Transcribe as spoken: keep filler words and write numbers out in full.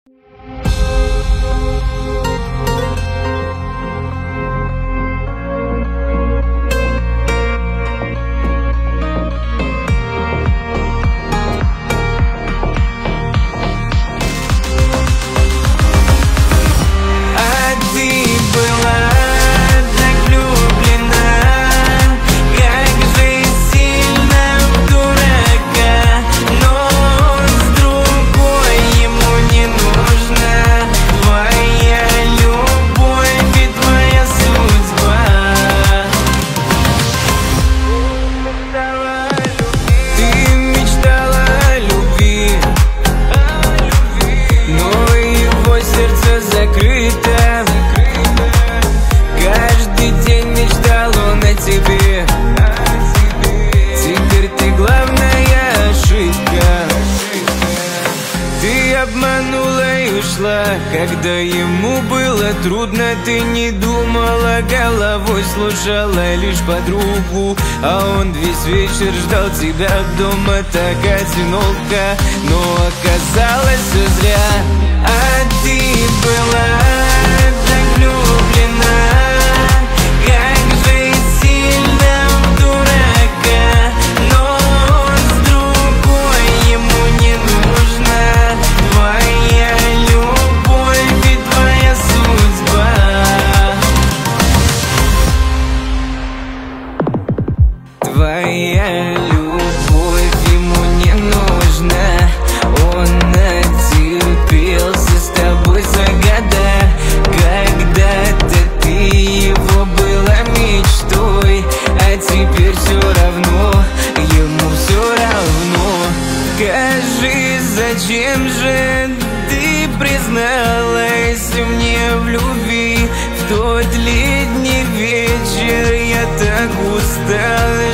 Когда ему было трудно, ты не думала, головой слушала лишь подругу. А он весь вечер ждал тебя дома, так одиноко. Но оказалось все зря, а ты была так влюблена. Как же сильно в дурака, но он с другой, ему не нужна твоя любовь и твоя судьба. Твоя любовь ему не нужна. Он натерпелся с тобой за года. Когда-то ты его была мечтой, а теперь все равно, ему все равно. Скажи, зачем же ты призналась мне в любви? В тот летний вечер я так устал.